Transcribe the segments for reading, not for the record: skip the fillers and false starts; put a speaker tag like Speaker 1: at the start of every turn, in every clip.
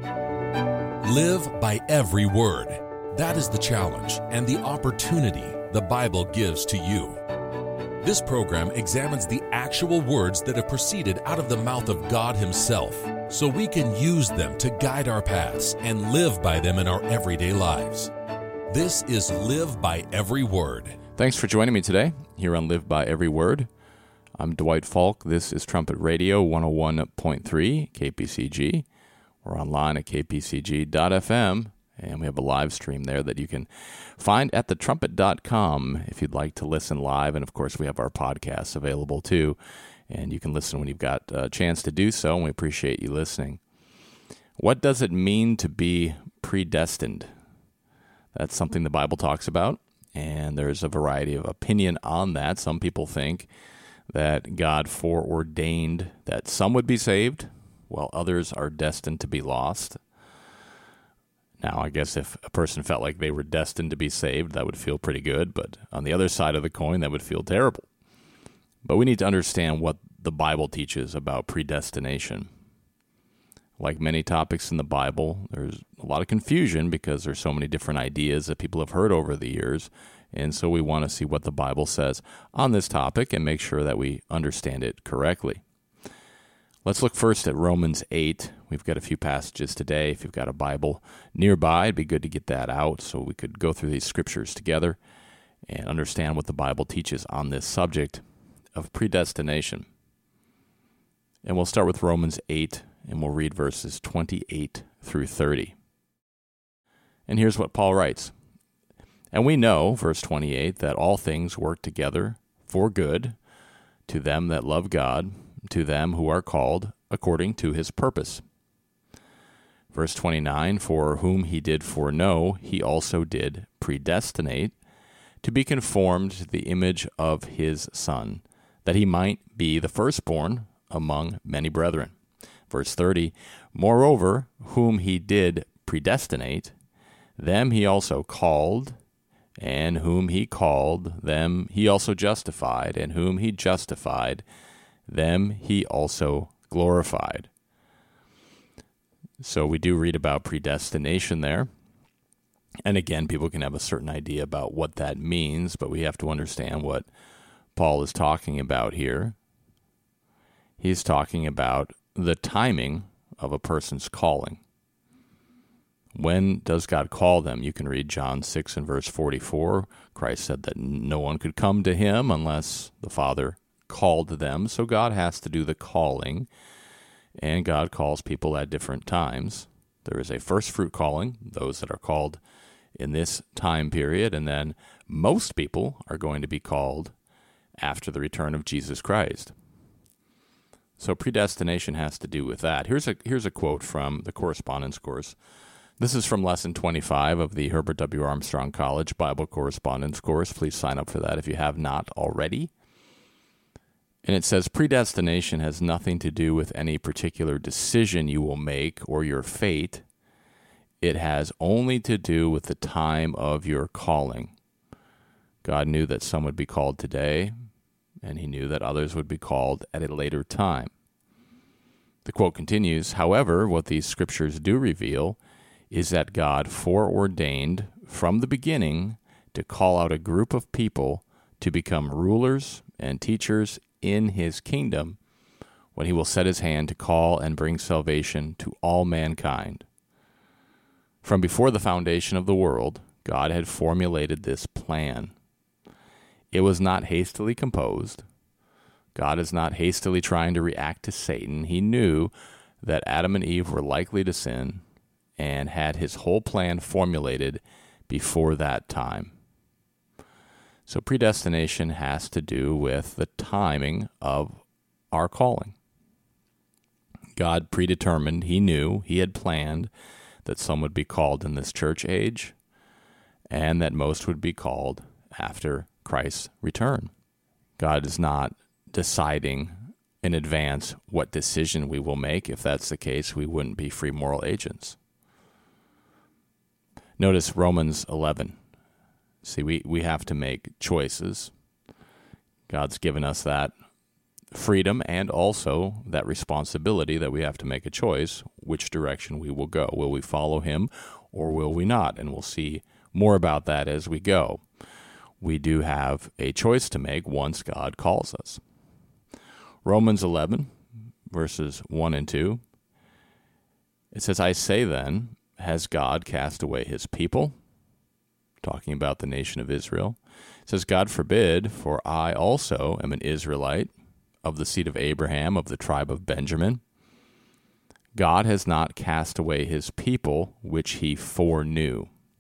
Speaker 1: Live by every word. That is the challenge and the opportunity the Bible gives to you. This program examines the actual words that have proceeded out of the mouth of God Himself, so we can use them to guide our paths and live by them in our everyday lives. This is Live by Every Word.
Speaker 2: Thanks for joining me today here on Live by Every Word. I'm Dwight Falk. This is Trumpet Radio 101.3 KPCG. We're online at kpcg.fm, and we have a live stream there that you can find at thetrumpet.com if you'd like to listen live. And, of course, we have our podcasts available, too, and you can listen when you've got a chance to do so, and we appreciate you listening. What does it mean to be predestined? That's something the Bible talks about, and there's a variety of opinion on that. Some people think that God foreordained that some would be saved, while others are destined to be lost. Now, I guess if a person felt like they were destined to be saved, that would feel pretty good, but on the other side of the coin, that would feel terrible. But we need to understand what the Bible teaches about predestination. Like many topics in the Bible, there's a lot of confusion because there's so many different ideas that people have heard over the years, and so we want to see what the Bible says on this topic and make sure that we understand it correctly. Let's look first at Romans 8. We've got a few passages today. If you've got a Bible nearby, it'd be good to get that out so we could go through these scriptures together and understand what the Bible teaches on this subject of predestination. And we'll start with Romans 8, and we'll read verses 28 through 30. And here's what Paul writes. And we know, verse 28, that all things work together for good to them that love God, to them who are called according to His purpose. Verse 29, for whom He did foreknow, He also did predestinate to be conformed to the image of His Son, that He might be the firstborn among many brethren. Verse 30, moreover, whom He did predestinate, them He also called, and whom He called, them He also justified, and whom He justified, them He also glorified. So we do read about predestination there. And again, people can have a certain idea about what that means, but we have to understand what Paul is talking about here. He's talking about the timing of a person's calling. When does God call them? You can read John 6 and verse 44. Christ said that no one could come to Him unless the Father called them. So God has to do the calling, and God calls people at different times. There is a first fruit calling, those that are called in this time period, and then most people are going to be called after the return of Jesus Christ. So predestination has to do with that. Here's a quote from the correspondence course. This is from Lesson 25 of the Herbert W. Armstrong College Bible Correspondence Course. Please sign up for that if you have not already. And it says, predestination has nothing to do with any particular decision you will make or your fate. It has only to do with the time of your calling. God knew that some would be called today, and He knew that others would be called at a later time. The quote continues, however, what these scriptures do reveal is that God foreordained from the beginning to call out a group of people to become rulers and teachers in His kingdom when He will set His hand to call and bring salvation to all mankind. From before the foundation of the world, God had formulated this plan. It was not hastily composed. God is not hastily trying to react to Satan. He knew that Adam and Eve were likely to sin and had His whole plan formulated before that time. So predestination has to do with the timing of our calling. God predetermined, He knew, He had planned that some would be called in this church age and that most would be called after Christ's return. God is not deciding in advance what decision we will make. If that's the case, we wouldn't be free moral agents. Notice Romans 11. See, we have to make choices. God's given us that freedom and also that responsibility that we have to make a choice which direction we will go. Will we follow him or will we not? And we'll see more about that as we go. We do have a choice to make once God calls us. Romans 11, verses 1 and 2, it says, I say then, has God cast away his people? Talking about the nation of Israel. It says, God forbid, for I also am an Israelite, of the seed of Abraham, of the tribe of Benjamin. God has not cast away his people, which he foreknew.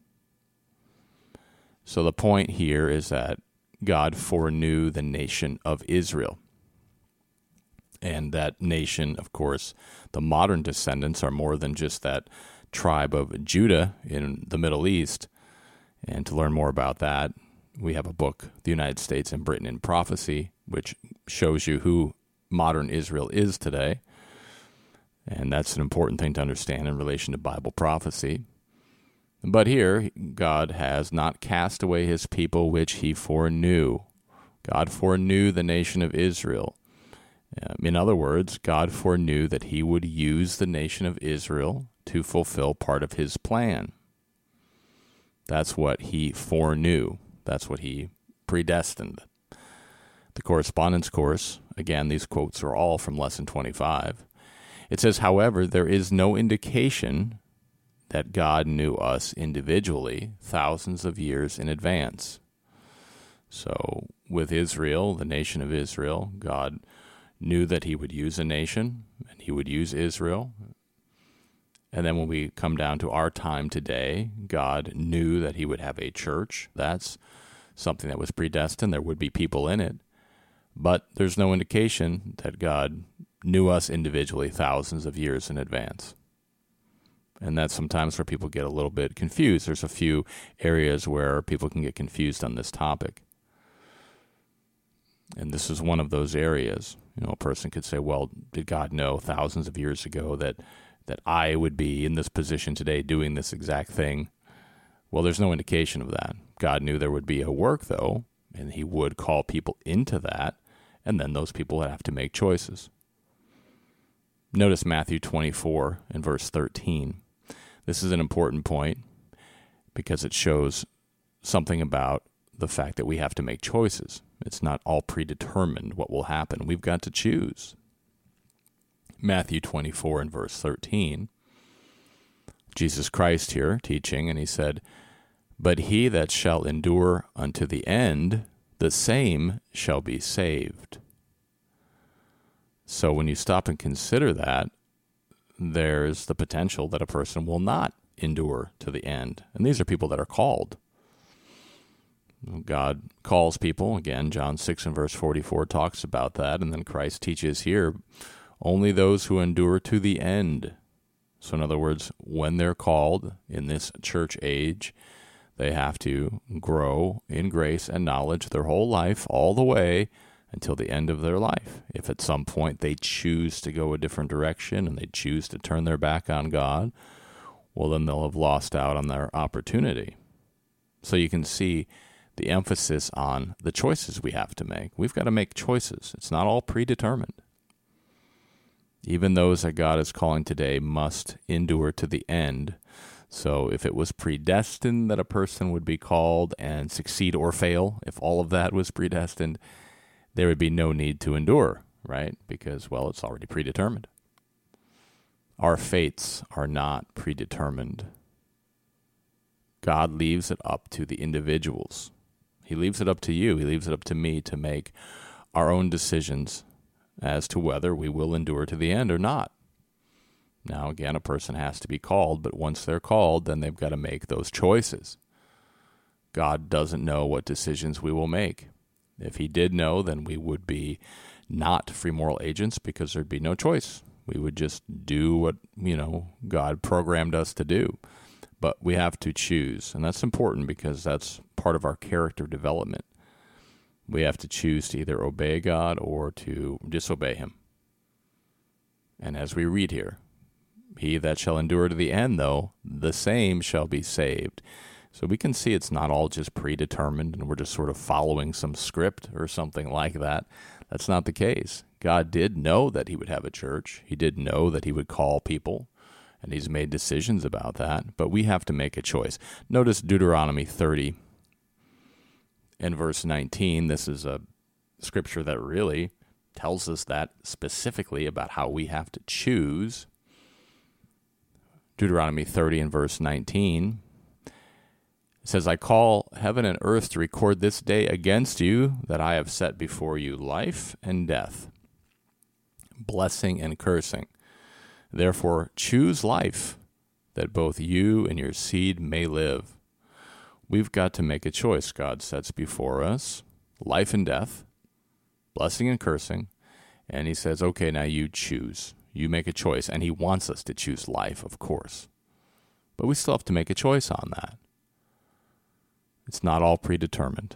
Speaker 2: So the point here is that God foreknew the nation of Israel. And that nation, of course, the modern descendants are more than just that tribe of Judah in the Middle East. And to learn more about that, we have a book, The United States and Britain in Prophecy, which shows you who modern Israel is today. And that's an important thing to understand in relation to Bible prophecy. But here, God has not cast away his people which he foreknew. God foreknew the nation of Israel. In other words, God foreknew that he would use the nation of Israel to fulfill part of his plan. That's what he foreknew. That's what he predestined. The correspondence course, again, these quotes are all from Lesson 25. It says, however, there is no indication that God knew us individually thousands of years in advance. So with Israel, the nation of Israel, God knew that he would use a nation, and he would use Israel. And then when we come down to our time today, God knew that he would have a church. That's something that was predestined. There would be people in it. But there's no indication that God knew us individually thousands of years in advance. And that's sometimes where people get a little bit confused. There's a few areas where people can get confused on this topic. And this is one of those areas. You know, a person could say, well, did God know thousands of years ago that I would be in this position today doing this exact thing? Well, there's no indication of that. God knew there would be a work, though, and he would call people into that, and then those people would have to make choices. Notice Matthew 24 and verse 13. This is an important point because it shows something about the fact that we have to make choices. It's not all predetermined what will happen. We've got to choose. Matthew 24 and verse 13. Jesus Christ here teaching, and he said, but he that shall endure unto the end, the same shall be saved. So when you stop and consider that, there's the potential that a person will not endure to the end. And these are people that are called. God calls people. Again, John 6 and verse 44 talks about that. And then Christ teaches here, only those who endure to the end. So in other words, when they're called in this church age, they have to grow in grace and knowledge their whole life, all the way until the end of their life. If at some point they choose to go a different direction and they choose to turn their back on God, well, then they'll have lost out on their opportunity. So you can see the emphasis on the choices we have to make. We've got to make choices. It's not all predetermined. Even those that God is calling today must endure to the end. So if it was predestined that a person would be called and succeed or fail, if all of that was predestined, there would be no need to endure, right? Because, well, it's already predetermined. Our fates are not predetermined. God leaves it up to the individuals. He leaves it up to you. He leaves it up to me to make our own decisions as to whether we will endure to the end or not. Now, again, a person has to be called, but once they're called, then they've got to make those choices. God doesn't know what decisions we will make. If he did know, then we would be not free moral agents because there'd be no choice. We would just do what, God programmed us to do. But we have to choose, and that's important because that's part of our character development. We have to choose to either obey God or to disobey him. And as we read here, he that shall endure to the end, though, the same shall be saved. So we can see it's not all just predetermined and we're just sort of following some script or something like that. That's not the case. God did know that he would have a church. He did know that he would call people, and he's made decisions about that. But we have to make a choice. Notice Deuteronomy 30 and verse 19. This is a scripture that really tells us that specifically about how we have to choose. Deuteronomy 30 and verse 19. It says, I call heaven and earth to record this day against you that I have set before you life and death, blessing and cursing. Therefore choose life, that both you and your seed may live. We've got to make a choice. God sets before us life and death, blessing and cursing, and he says, okay, now you choose. You make a choice, and he wants us to choose life, of course. But we still have to make a choice on that. It's not all predetermined.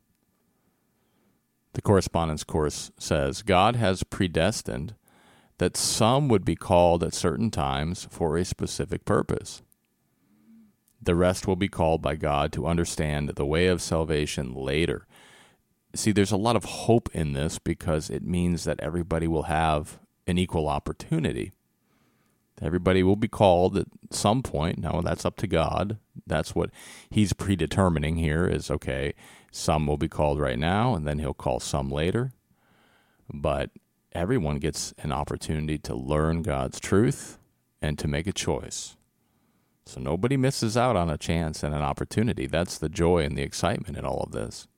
Speaker 2: The correspondence course says, God has predestined that some would be called at certain times for a specific purpose. The rest will be called by God to understand the way of salvation later. See, there's a lot of hope in this because it means that everybody will have an equal opportunity. Everybody will be called at some point. Now, that's up to God. That's what he's predetermining here is, okay, some will be called right now, and then he'll call some later. But everyone gets an opportunity to learn God's truth and to make a choice. So nobody misses out on a chance and an opportunity. That's the joy and the excitement in all of this.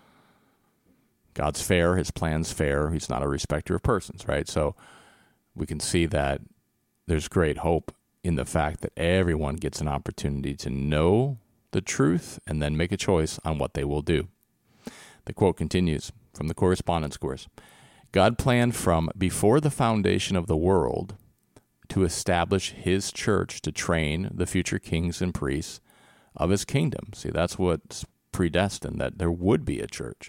Speaker 2: God's fair. His plan's fair. He's not a respecter of persons, right? So we can see that there's great hope in the fact that everyone gets an opportunity to know the truth and then make a choice on what they will do. The quote continues from the correspondence course. God planned from before the foundation of the world to establish his church to train the future kings and priests of his kingdom. See, that's what's predestined, that there would be a church.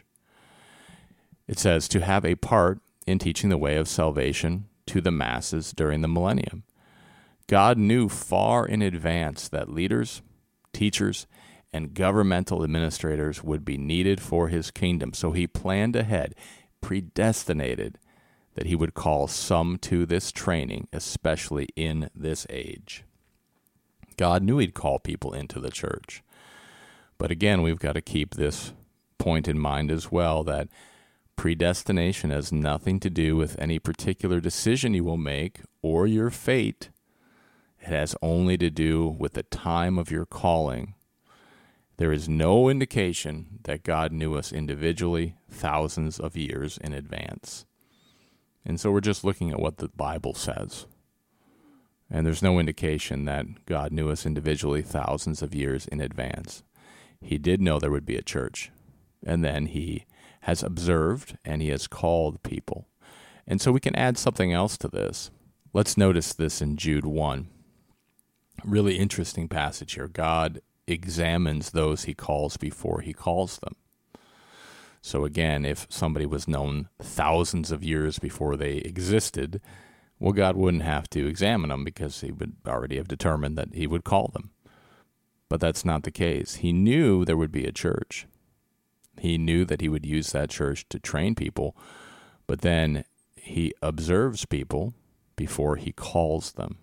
Speaker 2: It says to have a part in teaching the way of salvation to the masses during the millennium. God knew far in advance that leaders, teachers, and governmental administrators would be needed for his kingdom. So he planned ahead, predestinated, that he would call some to this training, especially in this age. God knew he'd call people into the church. But again, we've got to keep this point in mind as well, that predestination has nothing to do with any particular decision you will make or your fate. It has only to do with the time of your calling. There is no indication that God knew us individually thousands of years in advance. And so we're just looking at what the Bible says. And there's no indication that God knew us individually thousands of years in advance. He did know there would be a church. And then he has observed and he has called people. And so we can add something else to this. Let's notice this in Jude 1. Really interesting passage here. God examines those he calls before he calls them. So again, if somebody was known thousands of years before they existed, well, God wouldn't have to examine them because he would already have determined that he would call them. But that's not the case. He knew there would be a church. He knew that he would use that church to train people, but then he observes people before he calls them.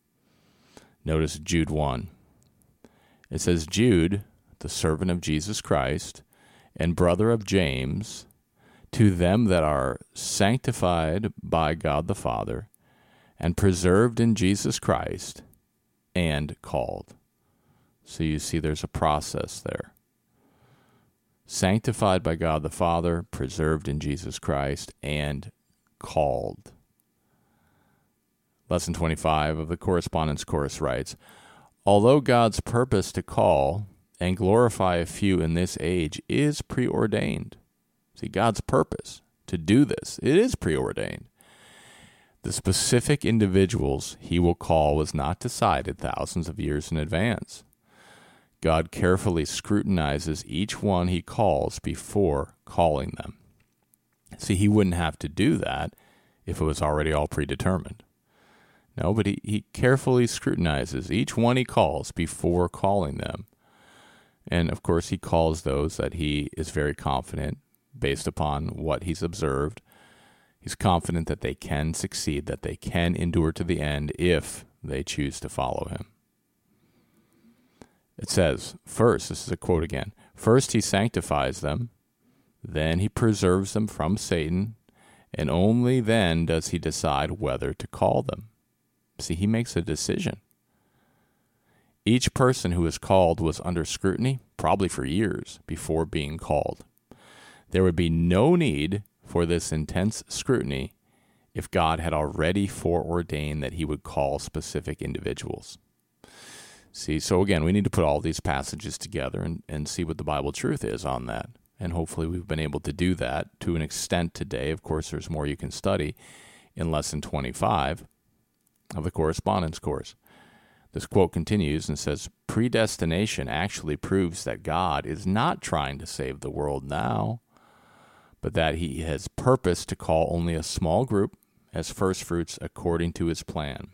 Speaker 2: Notice Jude 1. It says, Jude, the servant of Jesus Christ, and brother of James, to them that are sanctified by God the Father, and preserved in Jesus Christ, and called. So you see there's a process there. Sanctified by God the Father, preserved in Jesus Christ, and called. Lesson 25 of the Correspondence Course writes, although God's purpose to call and glorify a few in this age is preordained. See, God's purpose to do this, it is preordained. The specific individuals he will call was not decided thousands of years in advance. God carefully scrutinizes each one he calls before calling them. See, he wouldn't have to do that if it was already all predetermined. No, but he carefully scrutinizes each one he calls before calling them. And, of course, he calls those that he is very confident, based upon what he's observed. He's confident that they can succeed, that they can endure to the end if they choose to follow him. It says, first, this is a quote again, first he sanctifies them, then he preserves them from Satan, and only then does he decide whether to call them. See, he makes a decision. Each person who is called was under scrutiny, probably for years, before being called. There would be no need for this intense scrutiny if God had already foreordained that he would call specific individuals. See, so again, we need to put all these passages together and see what the Bible truth is on that. And hopefully we've been able to do that to an extent today. Of course, there's more you can study in Lesson 25 of the correspondence course. This quote continues and says, predestination actually proves that God is not trying to save the world now, but that he has purposed to call only a small group as firstfruits according to his plan,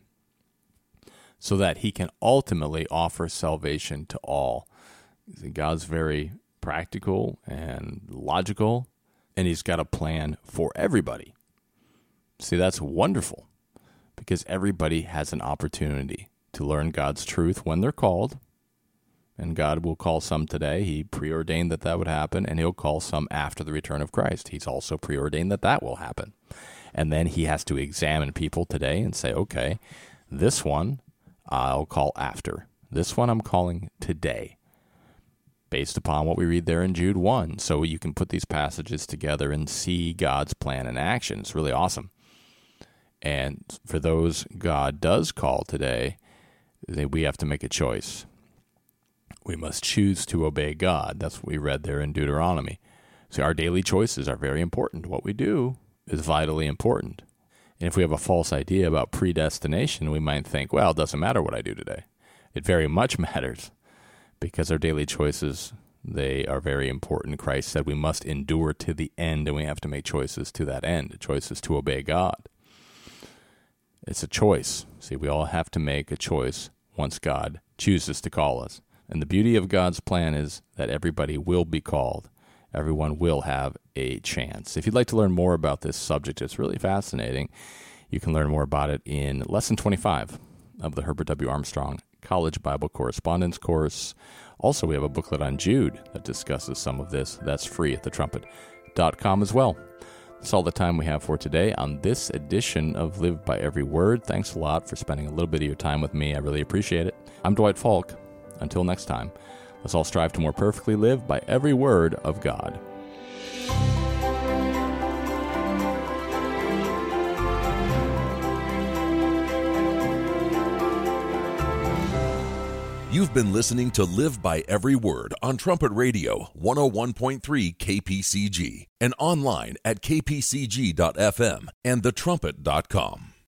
Speaker 2: so that he can ultimately offer salvation to all. God's very practical and logical, and he's got a plan for everybody. See, that's wonderful, because everybody has an opportunity to learn God's truth when they're called, and God will call some today. He preordained that would happen, and he'll call some after the return of Christ. He's also preordained that will happen. And then he has to examine people today and say, okay, this one I'll call after. This one I'm calling today, based upon what we read there in Jude 1. So you can put these passages together and see God's plan in action. It's really awesome. And for those God does call today, we have to make a choice. We must choose to obey God. That's what we read there in Deuteronomy. So our daily choices are very important. What we do is vitally important. And if we have a false idea about predestination, we might think, well, it doesn't matter what I do today. It very much matters, because our daily choices, they are very important. Christ said we must endure to the end, and we have to make choices to that end, choices to obey God. It's a choice. See, we all have to make a choice once God chooses to call us. And the beauty of God's plan is that everybody will be called. Everyone will have a chance. If you'd like to learn more about this subject, it's really fascinating. You can learn more about it in Lesson 25 of the Herbert W. Armstrong College Bible Correspondence Course. Also, we have a booklet on Jude that discusses some of this. That's free at thetrumpet.com as well. That's all the time we have for today on this edition of Live by Every Word. Thanks a lot for spending a little bit of your time with me. I really appreciate it. I'm Dwight Falk. Until next time, let's all strive to more perfectly live by every word of God.
Speaker 1: You've been listening to Live by Every Word on Trumpet Radio 101.3 KPCG and online at kpcg.fm and thetrumpet.com.